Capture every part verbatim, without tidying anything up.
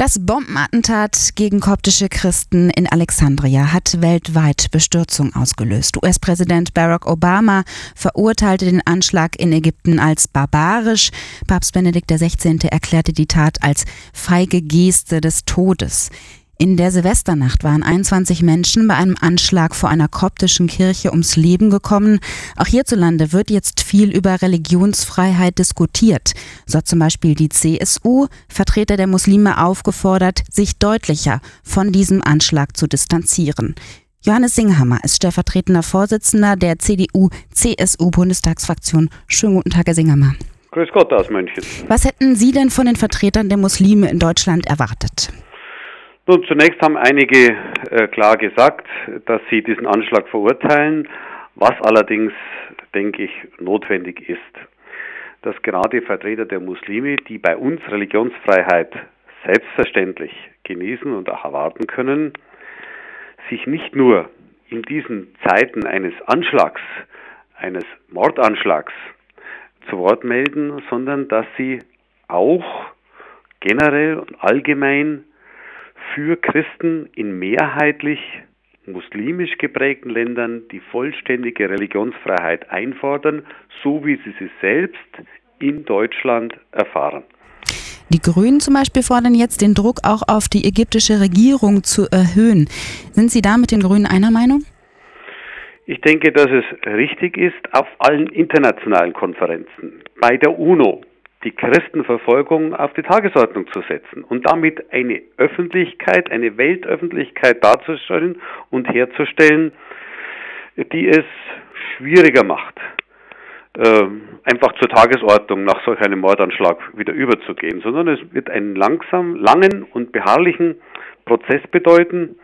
Das Bombenattentat gegen koptische Christen in Alexandria hat weltweit Bestürzung ausgelöst. U S-Präsident Barack Obama verurteilte den Anschlag in Ägypten als barbarisch. Papst Benedikt der Sechzehnte erklärte die Tat als feige Geste des Todes. In der Silvesternacht waren einundzwanzig Menschen bei einem Anschlag vor einer koptischen Kirche ums Leben gekommen. Auch hierzulande wird jetzt viel über Religionsfreiheit diskutiert. So hat zum Beispiel die C S U Vertreter der Muslime aufgefordert, sich deutlicher von diesem Anschlag zu distanzieren. Johannes Singhammer ist stellvertretender Vorsitzender der C D U-C S U-Bundestagsfraktion. Schönen guten Tag, Herr Singhammer. Grüß Gott aus München. Was hätten Sie denn von den Vertretern der Muslime in Deutschland erwartet? Nun, zunächst haben einige äh, klar gesagt, dass sie diesen Anschlag verurteilen, was allerdings, denke ich, notwendig ist. Dass gerade Vertreter der Muslime, die bei uns Religionsfreiheit selbstverständlich genießen und auch erwarten können, sich nicht nur in diesen Zeiten eines Anschlags, eines Mordanschlags zu Wort melden, sondern dass sie auch generell und allgemein für Christen in mehrheitlich muslimisch geprägten Ländern die vollständige Religionsfreiheit einfordern, so wie sie sie selbst in Deutschland erfahren. Die Grünen zum Beispiel fordern jetzt, den Druck auch auf die ägyptische Regierung zu erhöhen. Sind Sie da mit den Grünen einer Meinung? Ich denke, dass es richtig ist, auf allen internationalen Konferenzen, bei der UNO, die Christenverfolgung auf die Tagesordnung zu setzen und damit eine Öffentlichkeit, eine Weltöffentlichkeit darzustellen und herzustellen, die es schwieriger macht, äh, einfach zur Tagesordnung nach solch einem Mordanschlag wieder überzugehen, sondern es wird einen langsam, langen und beharrlichen Prozess bedeuten,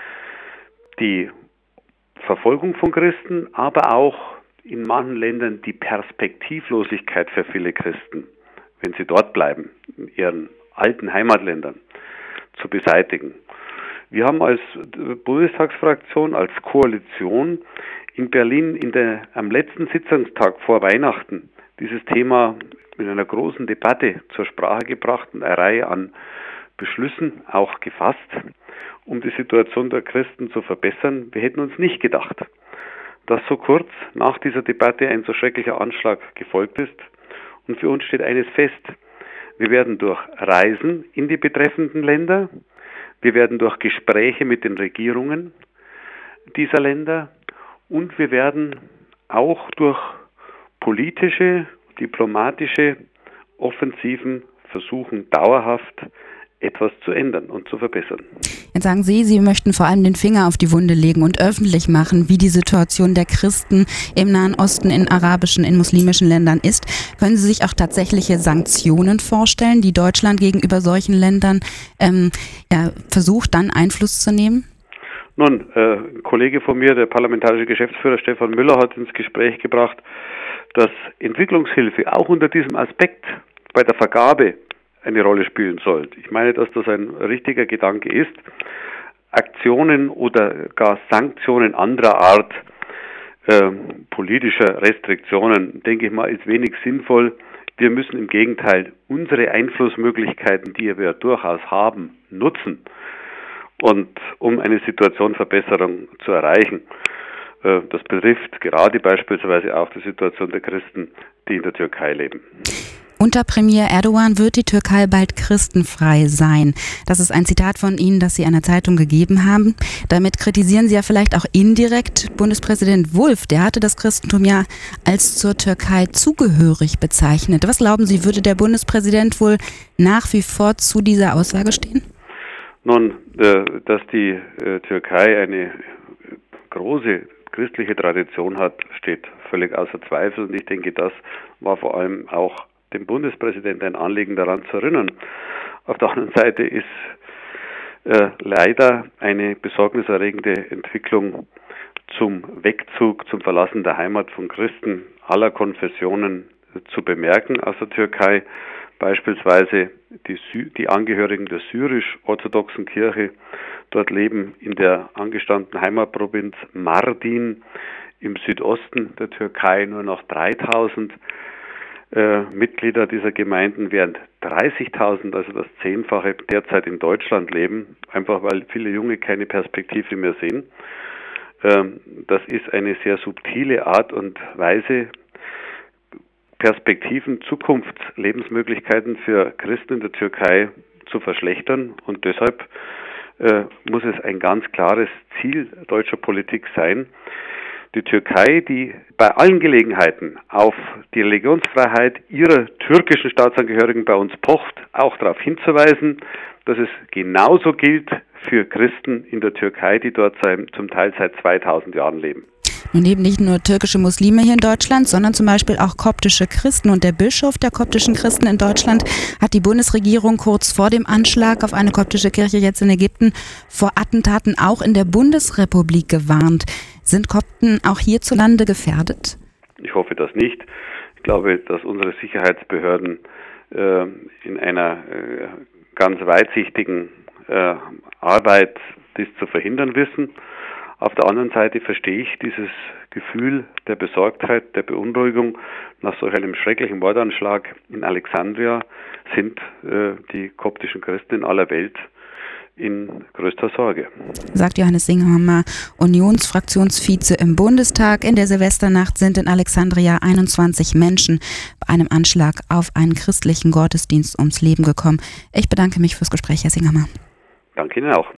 die Verfolgung von Christen, aber auch in manchen Ländern die Perspektivlosigkeit für viele Christen, wenn sie dort bleiben, in ihren alten Heimatländern, zu beseitigen. Wir haben als Bundestagsfraktion, als Koalition in Berlin in der, am letzten Sitzungstag vor Weihnachten dieses Thema mit einer großen Debatte zur Sprache gebracht und eine Reihe an Beschlüssen auch gefasst, um die Situation der Christen zu verbessern. Wir hätten uns nicht gedacht, dass so kurz nach dieser Debatte ein so schrecklicher Anschlag gefolgt ist. Und für uns steht eines fest: Wir werden durch Reisen in die betreffenden Länder, wir werden durch Gespräche mit den Regierungen dieser Länder und wir werden auch durch politische, diplomatische Offensiven versuchen, dauerhaft etwas zu ändern und zu verbessern. Jetzt sagen Sie, Sie möchten vor allem den Finger auf die Wunde legen und öffentlich machen, wie die Situation der Christen im Nahen Osten, in arabischen, in muslimischen Ländern ist. Können Sie sich auch tatsächliche Sanktionen vorstellen, die Deutschland gegenüber solchen Ländern ähm, ja, versucht, dann Einfluss zu nehmen? Nun, äh, ein Kollege von mir, der parlamentarische Geschäftsführer Stefan Müller, hat ins Gespräch gebracht, dass Entwicklungshilfe auch unter diesem Aspekt bei der Vergabe eine Rolle spielen soll. Ich meine, dass das ein richtiger Gedanke ist. Aktionen oder gar Sanktionen anderer Art, äh, politischer Restriktionen, denke ich mal, ist wenig sinnvoll. Wir müssen im Gegenteil unsere Einflussmöglichkeiten, die wir durchaus haben, nutzen, und um eine Situationverbesserung zu erreichen. Äh, das betrifft gerade beispielsweise auch die Situation der Christen, die in der Türkei leben. Unter Premier Erdogan wird die Türkei bald christenfrei sein. Das ist ein Zitat von Ihnen, das Sie einer Zeitung gegeben haben. Damit kritisieren Sie ja vielleicht auch indirekt Bundespräsident Wulff. Der hatte das Christentum ja als zur Türkei zugehörig bezeichnet. Was glauben Sie, würde der Bundespräsident wohl nach wie vor zu dieser Aussage stehen? Nun, äh, dass die äh, Türkei eine große christliche Tradition hat, steht völlig außer Zweifel. Und ich denke, das war vor allem auch dem Bundespräsidenten ein Anliegen, daran zu erinnern. Auf der anderen Seite ist äh, leider eine besorgniserregende Entwicklung zum Wegzug, zum Verlassen der Heimat von Christen aller Konfessionen äh, zu bemerken aus der Türkei. Beispielsweise die, Sy- die Angehörigen der syrisch-orthodoxen Kirche dort leben in der angestammten Heimatprovinz Mardin im Südosten der Türkei nur noch dreitausend äh, Mitglieder dieser Gemeinden, während dreißigtausend, also das Zehnfache, derzeit in Deutschland leben, einfach weil viele Junge keine Perspektive mehr sehen. Ähm, das ist eine sehr subtile Art und Weise, Perspektiven, Zukunftslebensmöglichkeiten für Christen in der Türkei zu verschlechtern, und deshalb äh, muss es ein ganz klares Ziel deutscher Politik sein, die Türkei, die bei allen Gelegenheiten auf die Religionsfreiheit ihrer türkischen Staatsangehörigen bei uns pocht, auch darauf hinzuweisen, dass es genauso gilt für Christen in der Türkei, die dort zum Teil seit zweitausend Jahren leben. Nun leben nicht nur türkische Muslime hier in Deutschland, sondern zum Beispiel auch koptische Christen. Und der Bischof der koptischen Christen in Deutschland hat die Bundesregierung kurz vor dem Anschlag auf eine koptische Kirche jetzt in Ägypten vor Attentaten auch in der Bundesrepublik gewarnt. Sind Kopten auch hierzulande gefährdet? Ich hoffe das nicht. Ich glaube, dass unsere Sicherheitsbehörden äh, in einer äh, ganz weitsichtigen äh, Arbeit dies zu verhindern wissen. Auf der anderen Seite verstehe ich dieses Gefühl der Besorgtheit, der Beunruhigung. Nach solch einem schrecklichen Mordanschlag in Alexandria sind äh, die koptischen Christen in aller Welt in größter Sorge. Sagt Johannes Singhammer, Unionsfraktionsvize im Bundestag. In der Silvesternacht sind in Alexandria einundzwanzig Menschen bei einem Anschlag auf einen christlichen Gottesdienst ums Leben gekommen. Ich bedanke mich fürs Gespräch, Herr Singhammer. Danke Ihnen auch.